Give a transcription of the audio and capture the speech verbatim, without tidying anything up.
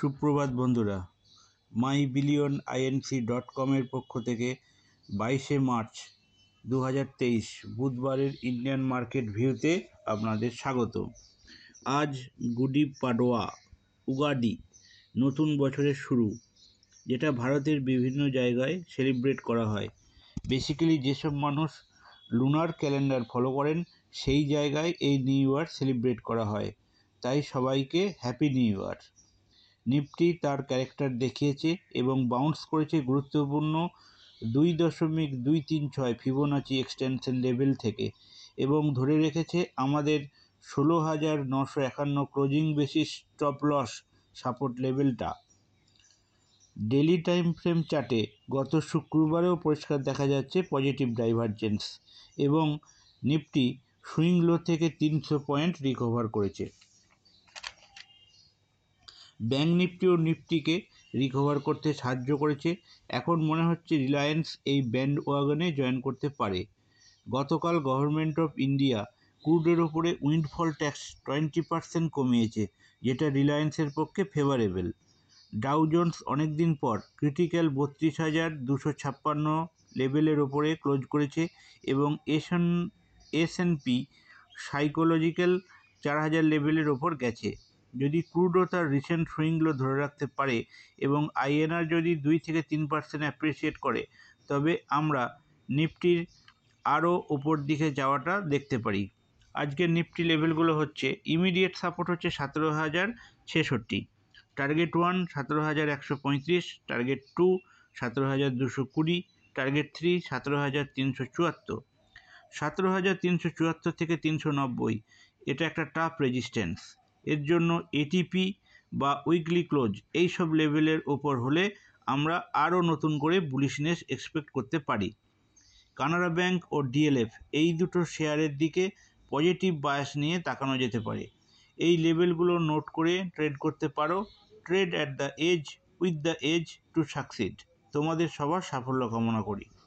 সুপ্রভাত বন্ধুরা, মাই billion INC dot কমের পক্ষ থেকে বাইশে মার্চ দু হাজার তেইশ বুধবারের ইন্ডিয়ান মার্কেট ভিউতে আপনাদের স্বাগত। আজ গুডি পাডোয়া, উগাডি, নতুন বছরের শুরু, যেটা ভারতের বিভিন্ন জায়গায় সেলিব্রেট করা হয়। বেসিক্যালি যেসব মানুষ লুনার ক্যালেন্ডার ফলো করেন সেই জায়গায় এই নিউ ইয়ার সেলিব্রেট করা হয়, তাই সবাইকে হ্যাপি নিউ ইয়ার। নিফটি তার ক্যারেক্টার দেখিয়েছে এবং বাউন্স করেছে গুরুত্বপূর্ণ দুই দশমিক দুই তিন ছয় ফিবোনাচি এক্সটেনশন লেভেল থেকে এবং ধরে রেখেছে আমাদের ষোলো হাজার নশো একান্ন closing basis stop loss support লেভেলটা। ডেলি টাইম ফ্রেম চার্টে গত শুক্রবারেও পরিষ্কার দেখা যাচ্ছে পজিটিভ ডাইভারজেন্স এবং নিফটি সুইং লো থেকে তিনশো পয়েন্ট রিকভার করেছে। ব্যাঙ্ক নিফটি ও নিফটিকে রিকভার করতে সাহায্য করেছে। এখন মনে হচ্ছে রিলায়েন্স এই ব্যান্ড ওয়াগনে জয়েন করতে পারে। গতকাল গভর্নমেন্ট অফ ইন্ডিয়া ক্রুডের ওপরে উইন্ডফল ট্যাক্স টোয়েন্টি পার্সেন্ট কমিয়েছে, যেটা রিলায়েন্সের পক্ষে ফেভারেবল। ডাউ জোন্স অনেকদিন পর ক্রিটিক্যাল বত্রিশ হাজার দুশো ছাপ্পান্ন লেভেলের ওপরে ক্লোজ করেছে এবং এসন এস এন পি সাইকোলজিক্যাল চার হাজার লেভেলের ওপর গেছে। যদি ক্রুডও তার রিসেন্ট সুইংগুলো ধরে রাখতে পারে এবং আইএনআর যদি দুই থেকে তিন পার্সেন্ট অ্যাপ্রিসিয়েট করে, তবে আমরা নিফটির আরও ওপর দিকে যাওয়াটা দেখতে পারি। আজকের নিফটি লেভেলগুলো হচ্ছে, ইমিডিয়েট সাপোর্ট হচ্ছে সতেরো হাজার ছেষট্টি, টার্গেট ওয়ান সতেরো হাজার একশো পঁয়ত্রিশ, টার্গেট টু সতেরো হাজার দুশো কুড়ি, টার্গেট থ্রি সতেরো হাজার তিনশো চুয়াত্তর। সতেরো হাজার তিনশো চুয়াত্তর থেকে তিনশো নব্বই এটা একটা টাফ রেজিস্ট্যান্স। এর জন্য এটিপি বা উইকলি ক্লোজ এই সব লেভেলের ওপর হলে আমরা আরও নতুন করে বুলিশনেস এক্সপেক্ট করতে পারি। কানাড়া ব্যাংক ও ডিএলএফ এই দুটো শেয়ারের দিকে পজিটিভ বায়াস নিয়ে তাকানো যেতে পারে। এই লেভেলগুলো নোট করে ট্রেড করতে পারো। Trade at the edge with the edge to succeed. তোমাদের সবার সাফল্য কামনা করি।